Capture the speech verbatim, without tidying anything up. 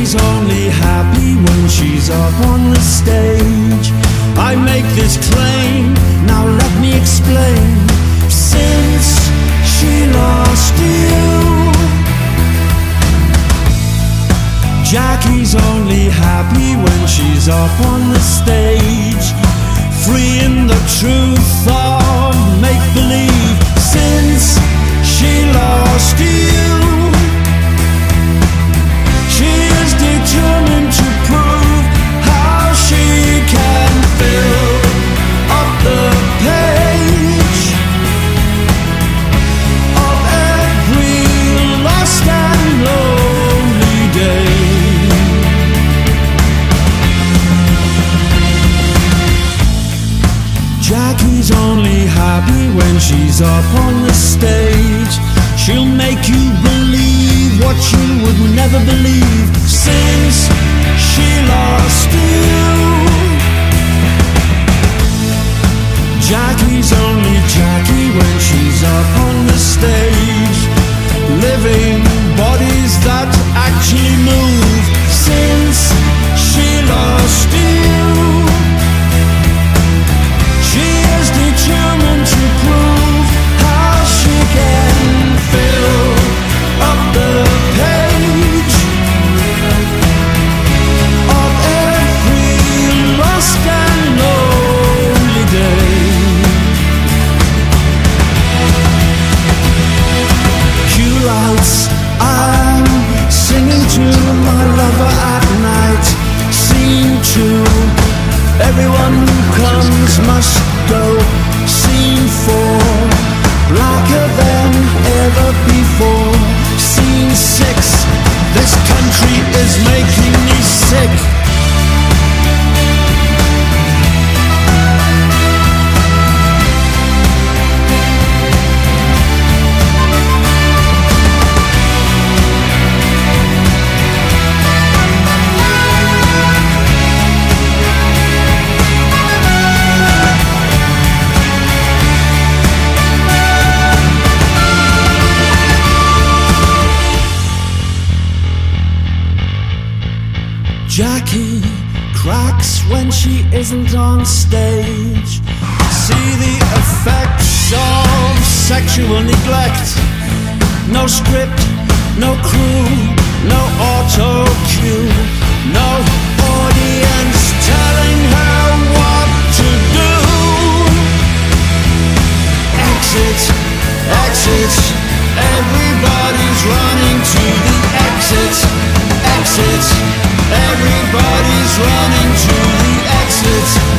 Jackie's only happy when she's up on the stage. I make this claim, now let me explain. Since she lost you, Jackie's only happy when she's up on the stage, free in the truth of make-believe. Since she lost you, she is determined to prove how she can fill up the page of every lost and lonely day. Jackie's only happy when she's up on the stage. She'll make you believe what you would never believe. Since she lost you, Jackie's only Jackie when she's up on the stage, living bodies that actually move. Since she lost you, she is determined to prove how she can fill up the page of every lost and lonely day. Cue lights, I'm singing to my lover at night. Scene two, everyone who comes must go. Scene four, blacker than ever before. Scene six, this country is making me sick. Jackie cracks when she isn't on stage. See the effects of sexual neglect. No script, no crew, no auto cue, no audience telling her what to do. Exit, exit, everybody's running to the exit, exit. Everybody's running to the exit.